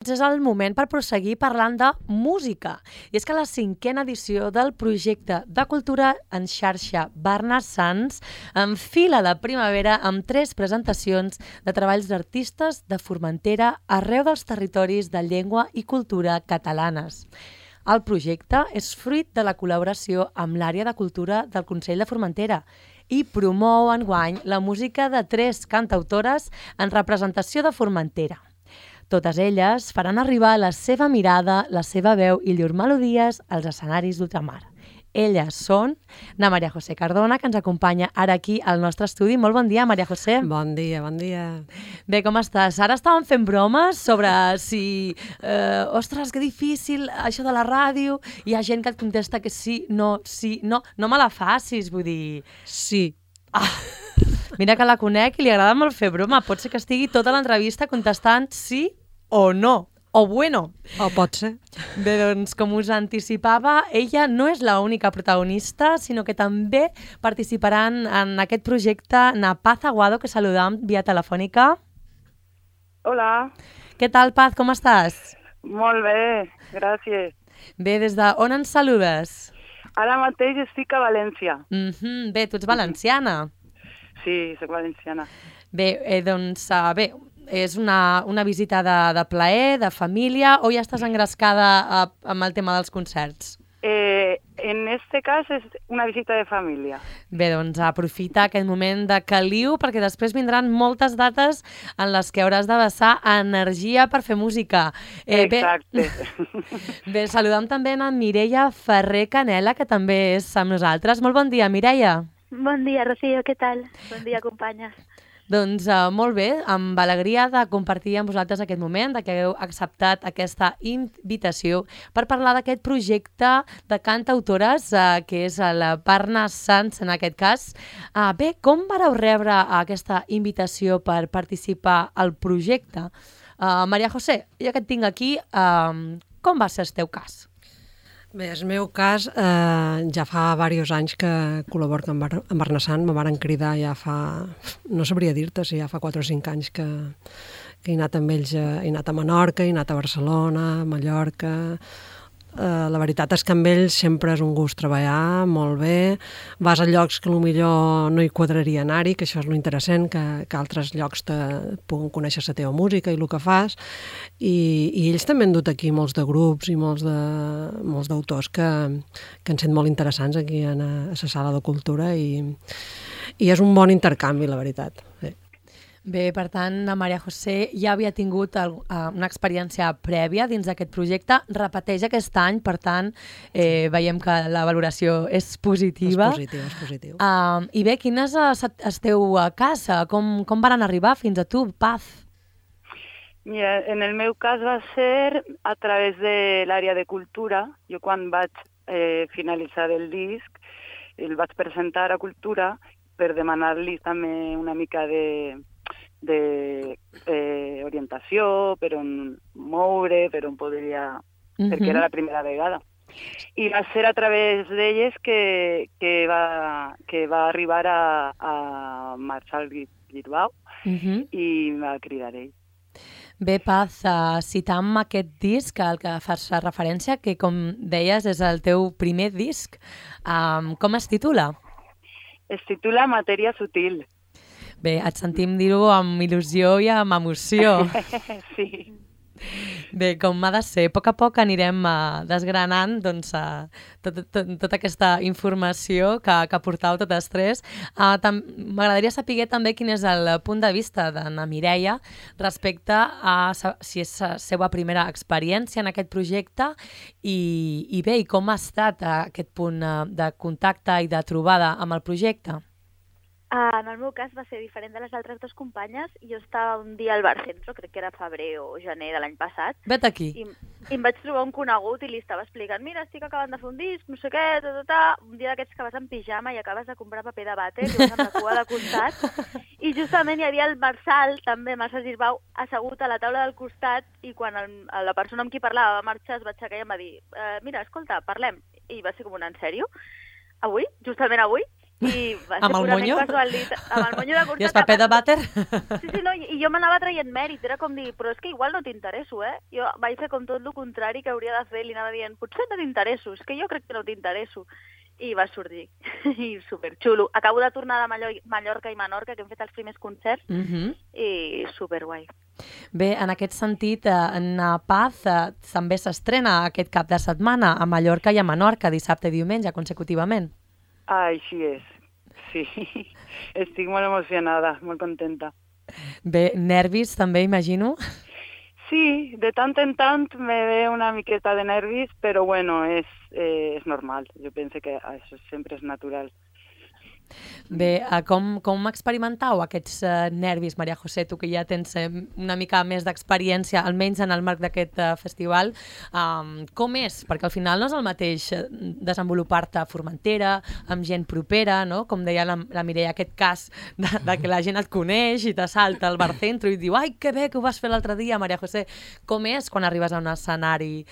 doncs és el moment per proseguir parlant de música. I és que la 5a edició del projecte de cultura en xarxa Barna Sants enfila la primavera amb 3 presentacions de treballs d'artistes de Formentera arreu dels territoris de llengua i cultura catalanes. El projecte és fruit de la col·laboració amb l'àrea de cultura del Consell de Formentera i promou enguany la música de 3 cantautores en representació de Formentera. Totes elles faran arribar la seva mirada, la seva veu i llur melodies als escenaris d'ultramar. Elles són na Maria José Cardona, que ens acompanya ara aquí al nostre estudi. Molt bon dia, Maria José. Bon dia, bon dia. Bé, com estàs? Ara estàvem fent bromes sobre si... ostres, que difícil, això de la ràdio. Hi ha gent que et contesta que sí, no, sí, no. No me la facis, vull dir... Sí. Mira que la conec i li agrada molt fer broma. Pot ser que estigui tota l'entrevista contestant sí o no. O bueno. O pot ser. Bé, doncs, com us anticipava, ella no és l'única protagonista, sinó que també participaran en aquest projecte na Paz Aguado, que saludam via telefònica. Hola. Què tal, Paz? Com estàs? Molt bé, gràcies. Bé, des d'on ens saludes? Ara mateix estic a València. Bé, tu ets valenciana. Sí, soc valenciana. Bé, bé, és una visita de plaer, de família, o ja estàs engrescada amb el tema dels concerts? En este cas és una visita de família. Bé, doncs aprofita aquest moment de caliu, perquè després vindran moltes dates en les que hauràs de vessar energia per fer música. Exacte. Bé, saludem també a Mireia Ferrer Canela, que també és amb nosaltres. Molt bon dia, Mireia. Bon dia, Rocío, què tal? Bon dia, companyes. Doncs molt bé, amb alegria de compartir amb vosaltres aquest moment, de que hagueu acceptat aquesta invitació per parlar d'aquest projecte de cantautores, que és la Barna Sants en aquest cas. Bé, com vareu rebre aquesta invitació per participar al projecte? Maria José, ja que et tinc aquí, com va ser el teu cas? Bé, el meu cas, ja fa diversos anys que col·laboro amb Barna Sant, me varen cridar ja fa, no sabria dir-te si ja fa 4 o 5 anys que he anat amb ells, he anat a Menorca, he anat a Barcelona, a Mallorca. La veritat és que amb ells sempre és un gust treballar, molt bé. Vas a llocs que potser no hi quadraria anar-hi, que això és lo interessant, que altres llocs te puguen conèixer la teva música i el que fas. I ells també han dut aquí molts de grups i molts d'autors que han set molt interessants aquí a la sala de cultura i és un bon intercanvi, la veritat. Sí. Bé, per tant, la Maria José ja havia tingut una experiència prèvia dins d'aquest projecte, repeteix aquest any, per tant, veiem que la valoració és positiva. És positiu. I bé, quin és el teu cas? Com van arribar fins a tu, Paz? Mira, en el meu cas va ser a través de l'àrea de cultura. Jo quan vaig finalitzar el disc, el vaig presentar a Cultura per demanar-li també una mica d'orientació, per on moure, per on podria... perquè era la primera vegada. I va ser a través d'elles que va arribar a Marçal Girbau i va cridar ell. Bé, Paz, citam aquest disc al que fas referència, que com deies és el teu primer disc. Com es titula? Es titula Matèria sutil. Bé, et sentim dir-ho amb il·lusió i amb emoció. Sí. Bé, com ha de ser, a poc anirem desgranant doncs, tota aquesta informació que portau totes 3. M'agradaria saber també quin és el punt de vista de na Mireia respecte a si és la seva primera experiència en aquest projecte i bé, i com ha estat aquest punt de contacte i de trobada amb el projecte. En el meu cas va ser diferent de les altres 2 companyes. Jo estava un dia al Bar Centro, crec que era febrer o gener de l'any passat. Vet aquí. I em vaig trobar un conegut i li estava explicant, mira, estic acabant de fer un disc, no sé què, un dia d'aquests que vas en pijama i acabes de comprar paper de vàter i vas amb la cua de costat. I justament hi havia el Marçal, també, Marçal Girbau, assegut a la taula del costat i quan la persona amb qui parlava va marxar es va aixecar i em va dir, mira, escolta, parlem. I va ser com en sèrio? Avui? Justament avui? I va ser Amb el purament monyo? casualitat. Amb el monyo de curta. I el paper de vàter? Sí, no, i jo m'anava traient mèrit, era com dir, però és que igual no t'interesso, eh? Jo vaig fer com tot el contrari que hauria de fer, li anava dient, potser no t'interesso, és que jo crec que no t'interesso. I va sortir, i superxulo. Acabo de tornar de Mallorca i Menorca, que hem fet els primers concerts, i superguai. Bé, en aquest sentit, Na Paz també s'estrena aquest cap de setmana a Mallorca i a Menorca, dissabte i diumenge, consecutivament. Així és, sí. Estic molt emocionada, molt contenta. Bé, nervis també, imagino. Sí, de tant en tant me ve una miqueta de nervis, però bueno, és normal. Jo penso que això sempre és natural. Bé, com experimentau aquests nervis, Maria José, tu que ja tens una mica més d'experiència, almenys en el marc d'aquest festival, com és? Perquè al final no és el mateix desenvolupar-te a Formentera, amb gent propera, no? Com deia la Mireia, aquest cas de que la gent et coneix i t'assalta al barcentro i diu «Ai, que bé que ho vas fer l'altre dia, Maria José». Com és quan arribes a un escenari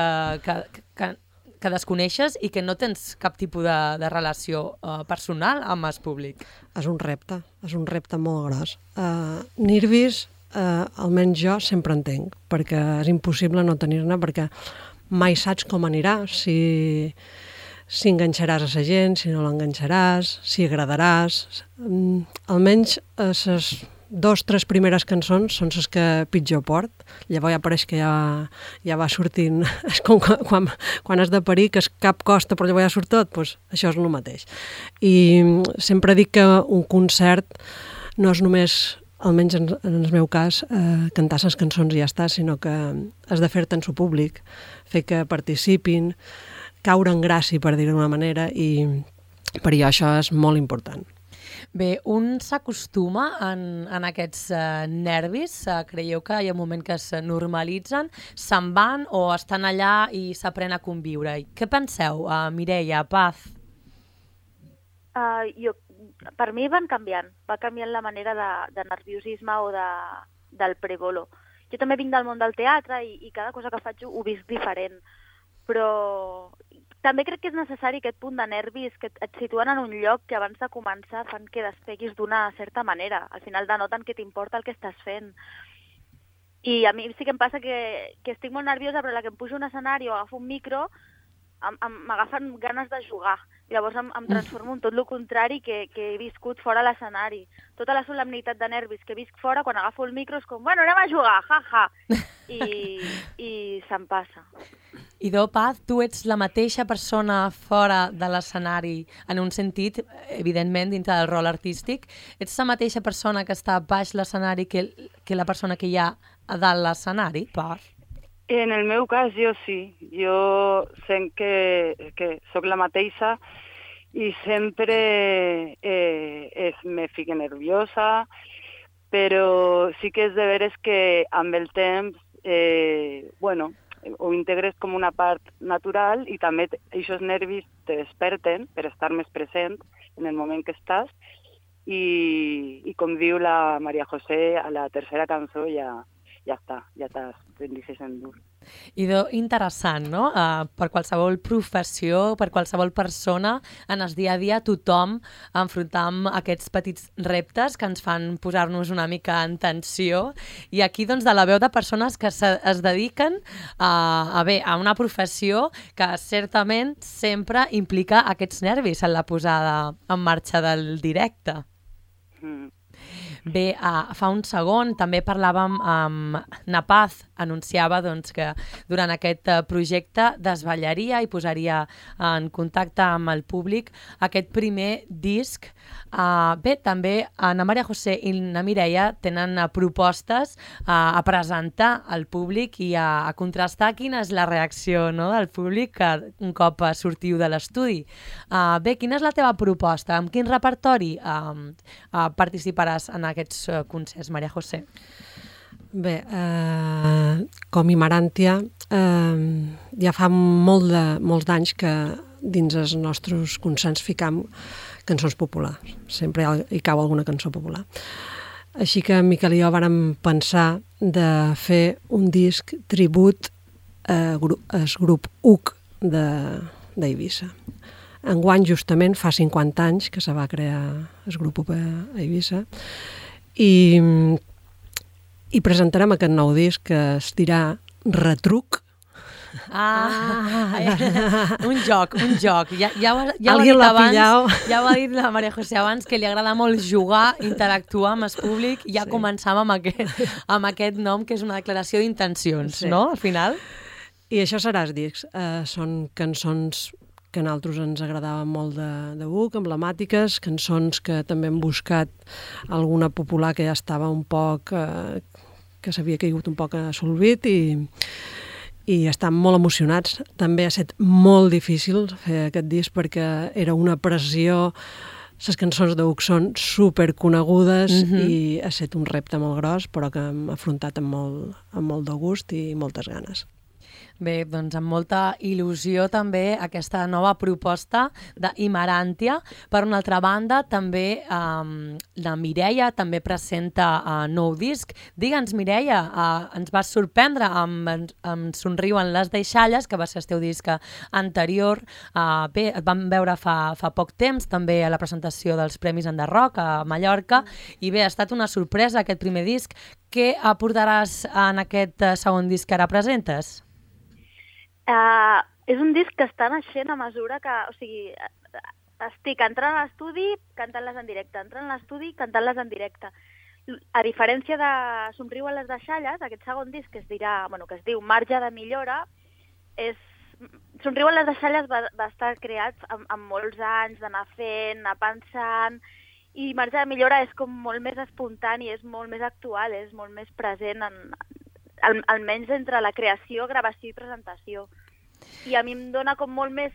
que desconeixes i que no tens cap tipus de relació personal amb el públic? És un repte molt gros. Nervis, almenys jo, sempre en tenc, perquè és impossible no tenir-ne, perquè mai saps com anirà, si enganxaràs a la gent, si no l'enganxaràs, si agradaràs. Almenys les 2-3 primeres cançons són les que pitjor port. Llavors ja pareix que ja va sortint. És com quan has de parir, que és cap costa, però llavors ja surt tot. Doncs això és el mateix. I sempre dic que un concert no és només, almenys en el meu cas, cantar les cançons i ja està, sinó que has de fer-te en su públic, fer que participin, caure en gràcia, per dir-ho d'una manera, i per això és molt important. Bé, un s'acostuma en aquests nervis? Creieu que hi ha un moment que es normalitzen, se'n van o estan allà i s'aprèn a conviure? Què penseu, Mireia, Paz? Per mi va canviant la manera de nerviosisme o del prebolo. Jo també vinc del món del teatre i cada cosa que faig ho visc diferent, però també crec que és necessari aquest punt de nervis que et situen en un lloc que abans de començar fan que despeguis d'una certa manera. Al final denoten que t'importa el que estàs fent. I a mi sí que em passa que estic molt nerviosa, però la que em pujo a un escenari o agafo un micro m'agafen ganes de jugar. I llavors em transformo en tot el contrari que he viscut fora a l'escenari. Tota la solemnitat de nervis que visc fora, quan agafo el micro és com, bueno, anem a jugar, jaja! I se'm passa. Idò, Paz, tu ets la mateixa persona fora de l'escenari, en un sentit, evidentment, dintre del rol artístic. Ets la mateixa persona que està baix l'escenari que la persona que hi ha a dalt l'escenari, Paz? En el meu cas, jo sí. Jo sent que sóc la mateixa i sempre me fico nerviosa, però sí que és de veres que amb el temps, ho integres com una part natural i també aquests nervis te desperten per estar més present en el moment que estàs i com diu la Maria José, a la tercera cançó ja està, ja t'has deixat endur. Idò, interessant, no? Per qualsevol professió, per qualsevol persona, en el dia a dia tothom enfrontar amb aquests petits reptes que ens fan posar-nos una mica en tensió. I aquí, doncs, de la veu de persones que es dediquen a una professió que certament sempre implica aquests nervis en la posada en marxa del directe. Bé, fa un segon també parlàvem amb Na Paz, anunciava doncs, que durant aquest projecte desvetllaria i posaria en contacte amb el públic aquest primer disc. Bé, també na Maria José i na Mireia tenen propostes a presentar al públic i a contrastar quina és la reacció, no, del públic un cop sortiu de l'estudi. Bé, quina és la teva proposta? Amb quin repertori participaràs en aquests concerts, Maria José? Bé, com Imaràntia, ja fa molts d'anys que dins els nostres concerts ficam cançons populars. Sempre hi cau alguna cançó popular. Així que Miquel i jo vàrem pensar de fer un disc tribut al grup UC d'Eivissa. Enguany, justament, fa 50 anys que se va crear el grup a Eivissa i presentarem aquest nou disc que es dirà Retruc. Un joc. Ja ho ha dit la Maria José abans, que li agrada molt jugar, interactuar amb el públic, i ja començam amb aquest nom, que és una declaració d'intencions, no? Al final. I això serà el disc. Són cançons que a nosaltres ens agradaven molt de Buc, emblemàtiques, cançons que també hem buscat alguna popular que ja estava un poc... que s'havia caigut un poc a solvit i estan molt emocionats. També ha estat molt difícil fer aquest disc perquè era una pressió. Les cançons de Buc són superconegudes i ha estat un repte molt gros, però que hem afrontat amb molt de gust i moltes ganes. Bé, doncs amb molta il·lusió també aquesta nova proposta d'Imaràntia. Per una altra banda, també la Mireia també presenta nou disc. Digue'ns, Mireia, ens vas sorprendre amb Somriuen les deixalles, que va ser el teu disc anterior. Bé, et vam veure fa poc temps, també a la presentació dels Premis Enderroc a Mallorca, i bé, ha estat una sorpresa aquest primer disc. Què aportaràs en aquest segon disc que ara presentes? És un disc que està naixent a mesura que... O sigui, estic entrant a l'estudi, cantant-les en directe, entrant a l'estudi, cantant-les en directe. A diferència de Somriuen les deixalles, aquest segon disc que es diu Marge de millora, Somriuen les deixalles va estar creat amb molts anys d'anar fent, anar pensant, i Marge de millora és com molt més espontani, és molt més actual, és molt més present almenys entre la creació, gravació i presentació. I a mi em dona com molt més,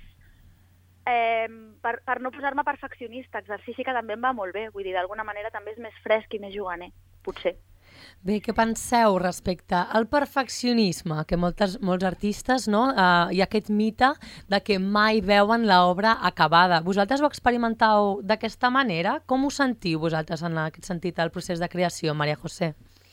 per no posar-me perfeccionista, exercici que també em va molt bé, vull dir, d'alguna manera també és més fresc i més juganer, potser. Bé, què penseu respecte al perfeccionisme? Que molts artistes, no? Hi ha aquest mite de que mai veuen l'obra acabada. Vosaltres ho experimenteu d'aquesta manera? Com ho sentiu vosaltres en aquest sentit del procés de creació, Maria José?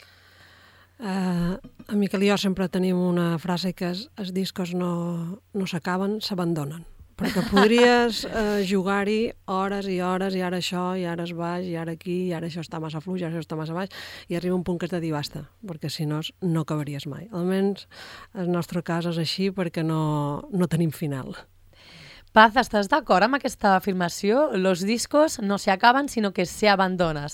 En Miquel i jo sempre tenim una frase que els discos no s'acaben, s'abandonen. Perquè podries jugar-hi hores i hores, i ara això, i ara es baix, i ara aquí, i ara això està massa fluix, i ara això està massa baix, i arriba un punt que has de dir basta, perquè si no, no acabaries mai. Almenys el nostre cas és així perquè no tenim final. Paz, ¿estás d'acord amb aquesta afirmació? Los discos no se acaban, sino que se abandonan.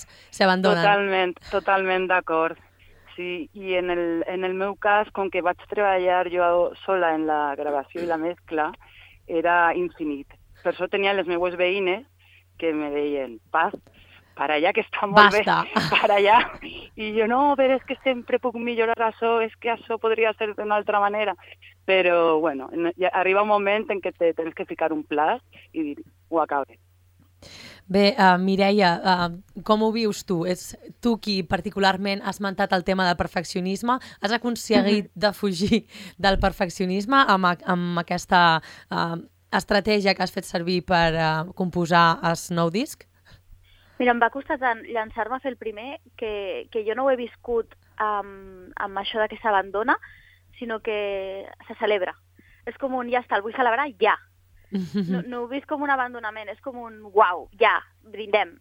Totalment d'acord. Sí, i en el meu cas, com que vaig treballar jo sola en la gravació i la mescla, era infinit. Per això tenia les meues veïnes que me deien, Paz, para allà, que està molt bé, para allà. I jo, no, però és que sempre puc millorar això, és que això podria ser d'una altra manera. Però, bueno, arriba un moment en què tens que ficar un pla i dir, ho acabe. Bé, Mireia, com ho vius tu? Ets tu qui particularment has esmentat el tema del perfeccionisme. Has aconseguit de fugir del perfeccionisme amb aquesta estratègia que has fet servir per composar el nou disc? Mira, em va costar tant llançar-me a fer el primer que jo no ho he viscut amb això de que s'abandona, sinó que se celebra. És com un ja està, el vull celebrar ja. No ho visc com un abandonament, és com un uau, ja, brindem.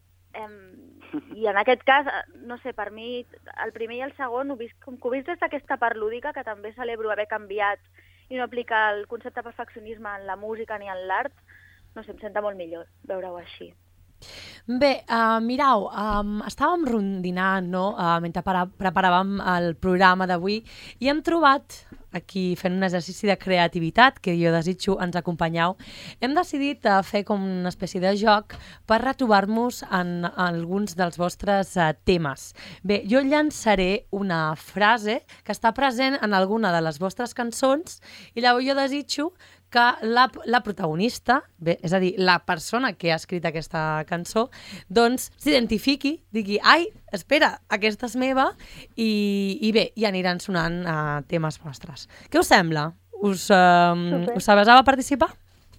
I en aquest cas, no sé, per mi, el primer i el segon ho visc com que ho visc des d'aquesta part lúdica, que també celebro haver canviat i no aplicar el concepte de perfeccionisme en la música ni en l'art. No sé, em senta molt millor veure-ho així. Bé, mireu, estàvem rondinant, no?, mentre preparàvem el programa d'avui, i hem trobat, aquí fent un exercici de creativitat, que jo desitjo ens acompanyeu, hem decidit fer com una espècie de joc per retrobar-nos en alguns dels vostres temes. Bé, jo llançaré una frase que està present en alguna de les vostres cançons, i llavors jo desitjo que la protagonista, bé, és a dir, la persona que ha escrit aquesta cançó, doncs s'identifiqui, digui, ai, espera, aquesta és meva, i bé, i aniran sonant temes vostres. Què us sembla? Us avesava a participar?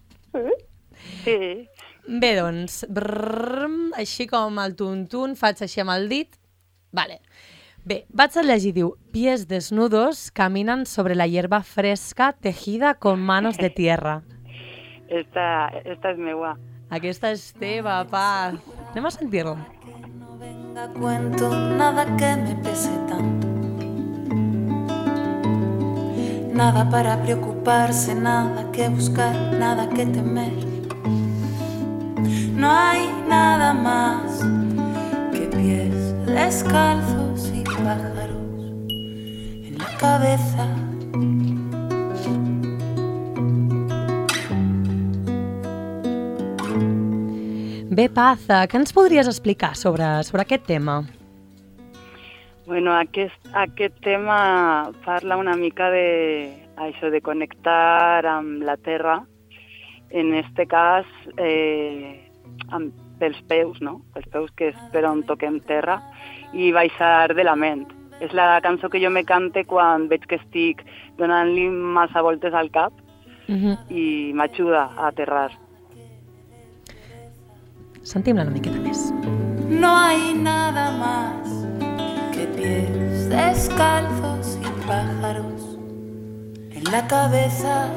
Sí. Bé, doncs, així com el tuntun, faig així amb el dit. Vale. Bé, vaig a llegir, diu, pies desnudos caminan sobre la hierba fresca tejida con manos de tierra. Esta és meua. Aquesta és teva, pa. Anem a sentir-la. No venga a cuento nada que me pese tanto. Nada para preocuparse, nada que buscar, nada que temer. No hay nada más que pies descalzos y pájaros en la cabeza. Bé, Paz, què ens podries explicar sobre aquest tema? Bueno, aquest tema parla una mica això de connectar amb la terra, en este cas pels peus, no? Pels peus, que és per on toquem terra, i baixar de la ment. És la cançó que jo me cante quan veig que estic donant-li massa voltes al cap i m'ajuda a aterrar. Sentim-la una miqueta més. No hay nada más que pies descalzos y pájaros en la cabeza.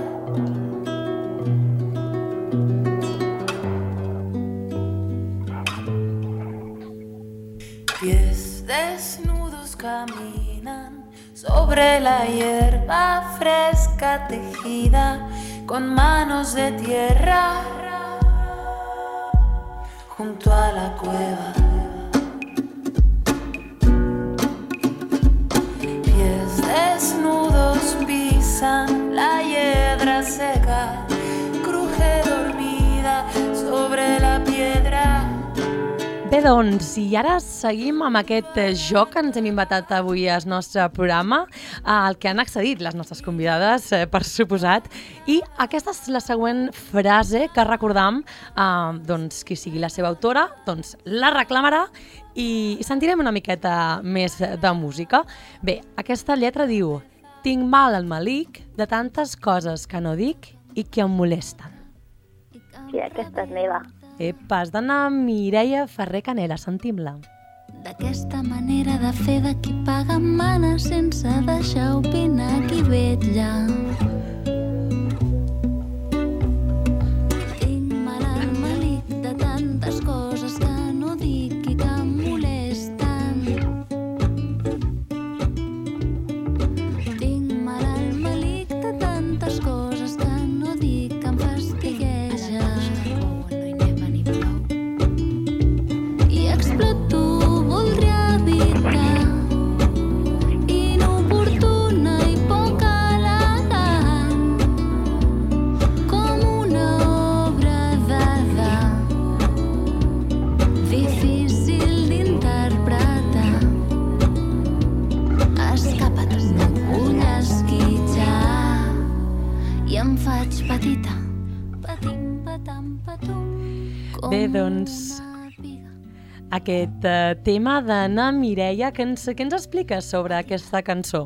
Pies desnudos caminan sobre la hierba fresca tejida con manos de tierra junto a la cueva. Pies desnudos pisan la hiedra seca, cruje dormida sobre la piedra. Bé, doncs, i ara seguim amb aquest joc que ens hem inventat avui al nostre programa, al que han accedit les nostres convidades, per suposat, i aquesta és la següent frase que recordam, doncs, qui sigui la seva autora, doncs la reclamarà i sentirem una miqueta més de música. Bé, aquesta lletra diu: tinc mal al malic de tantes coses que no dic i que em molesten. Sí, aquesta és meva. Epa, és d'Anna Mireia Ferrer Canela, sentim-la. D'aquesta manera de fer de qui paga mana sense deixar opinar qui vetlla. Tinc mal al malic de tantes coses que no dic i que em molesten. Tinc mal al malic de tantes coses que no dic que em fastigueja. Exploto, voldria evitar inoportuna i poc elegant, com una obra d'art difícil d'interpretar. Escapa't, no vull esquitxar i em faig petita, patim, patam, patum. Bé, doncs, aquest tema d'Anna Mireia, què ens expliques sobre aquesta cançó?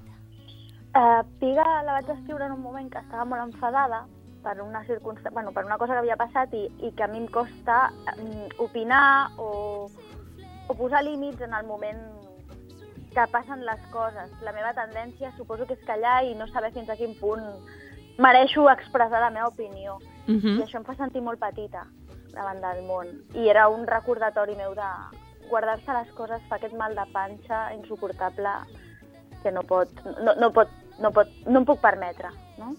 Piga la vaig escriure en un moment que estava molt enfadada per una per una cosa que havia passat i que a mi em costa opinar o posar límits en el moment que passen les coses. La meva tendència suposo que és callar i no saber fins a quin punt mereixo expressar la meva opinió. I això em fa sentir molt petita davant del món. I era un recordatori meu de guardar-se les coses, fa aquest mal de panxa insuportable que no em puc permetre, no?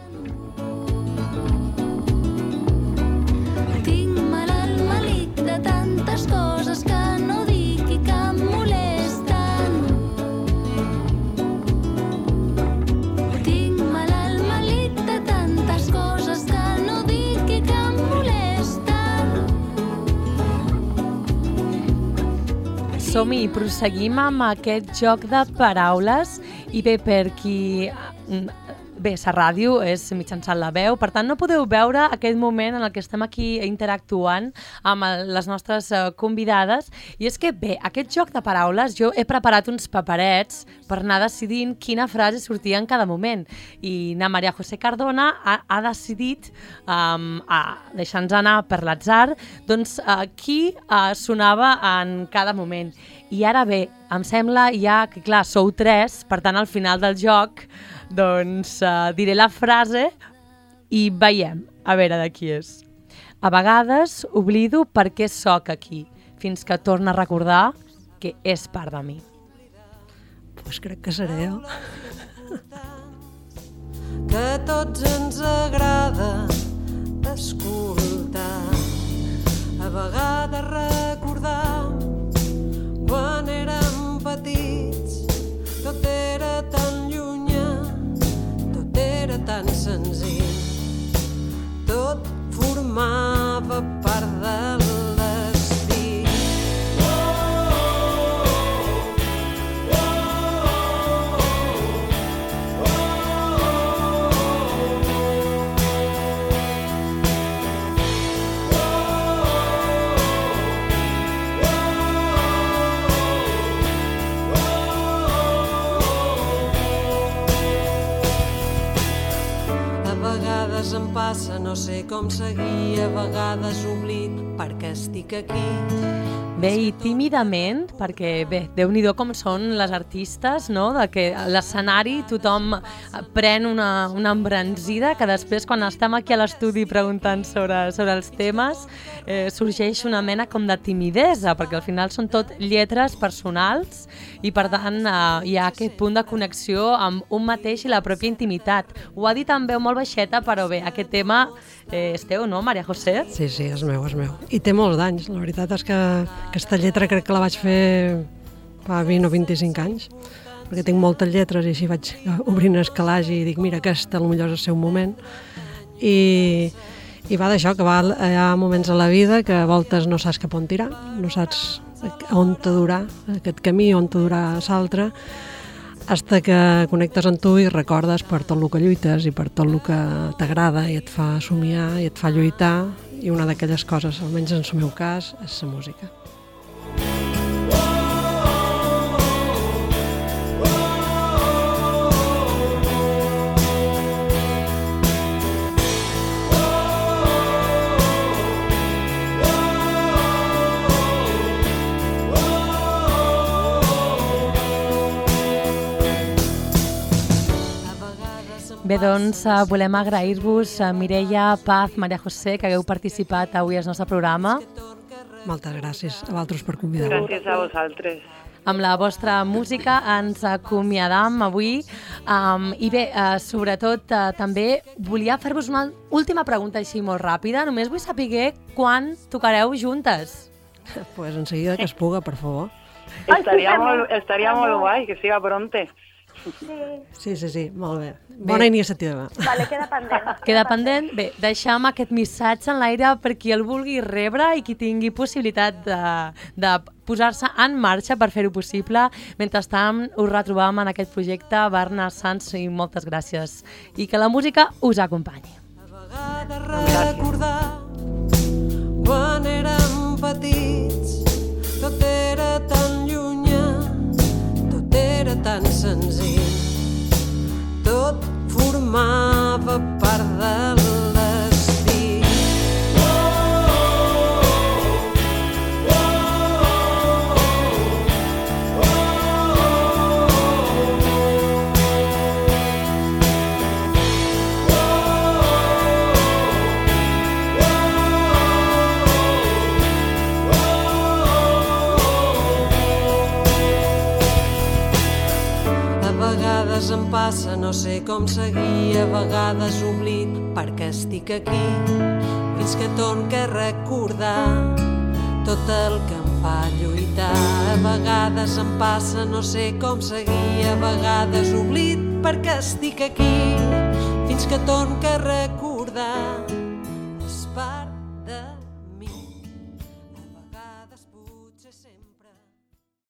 Tinc mal al malic de tantes coses que no dic i que em molesten. Tinc mal al malic de tantes coses que no dic i que em molesten. Som-hi, proseguim amb aquest joc de paraules i bé, per qui... Bé, la ràdio és mitjançant la veu, per tant no podeu veure aquest moment en el que estem aquí interactuant amb les nostres convidades. I és que bé, aquest joc de paraules, jo he preparat uns paperets per anar decidint quina frase sortia en cada moment. I na Maria José Cardona ha decidit, deixant-nos anar per l'atzar, doncs qui sonava en cada moment. I ara bé, em sembla ja que, clar, sou 3, per tant al final del joc doncs diré la frase i veiem, a veure de qui és. A vegades oblido per què sóc aquí, fins que torno a recordar que és part de mi. Pues crec que seré jo. Que a tots ens agrada escoltar, a vegades recordar quan érem petits, tot era tan llunyà, tot era tan senzill, tot formava part del destí. A vegades em passa, no sé com seguir, a vegades oblid perquè estic aquí. Bé, i tímidament, perquè bé, Déu-n'hi-do com són les artistes, no? De que a l'escenari tothom pren una embranzida, que després quan estem aquí a l'estudi preguntant sobre els temes sorgeix una mena com de timidesa, perquè al final són tot lletres personals i per tant hi ha aquest punt de connexió amb un mateix i la pròpia intimitat. Ho ha dit en veu molt baixeta, però bé, aquest tema és teu, no, Maria José? Sí, és meu. I té molts d'anys. La veritat és que aquesta lletra crec que la vaig fer fa 20 o 25 anys, perquè tinc moltes lletres i així vaig obrint escalage i dic, mira, aquesta potser és el seu moment. I va d'això, que hi ha moments a la vida que a voltes no saps cap on tirar, no saps on te durà aquest camí, on te durà l'altre, hasta que connectes amb tu i recordes per tot el que lluites i per tot el que t'agrada i et fa somiar i et fa lluitar, i una d'aquelles coses, almenys en el meu cas, és la música. Bé, doncs volem agrair-vos, Mireia, Paz, Maria José, que hagueu participat avui al nostre programa. Moltes gràcies a vosaltres per convidar-me. Gràcies a vosaltres. Amb la vostra música ens acomiadam avui i bé, sobretot també volia fer-vos una última pregunta així molt ràpida. Només vull saber quan tocareu juntes. Pues enseguida que es puga, per favor. Estaria molt guai que siga pronte. Sí, molt bé. Bona iniciativa. Vale, queda pendent. Queda pendent? Bé, deixem aquest missatge en l'aire per qui el vulgui rebre i qui tingui possibilitat de posar-se en marxa per fer-ho possible. Mentrestant, us retrobam en aquest projecte. Barna Sans, i moltes gràcies. I que la música us acompanyi. A vegades recordar quan érem petits, tot era tan llunyà, tot era tan senzill, tot formava part del destí. A vegades em passa, no sé com seguir, a vegades oblid perquè estic aquí, fins que torno a recordar tot el que em fa lluitar. A vegades em passa, no sé com seguir, a vegades oblid perquè estic aquí, fins que torno a recordar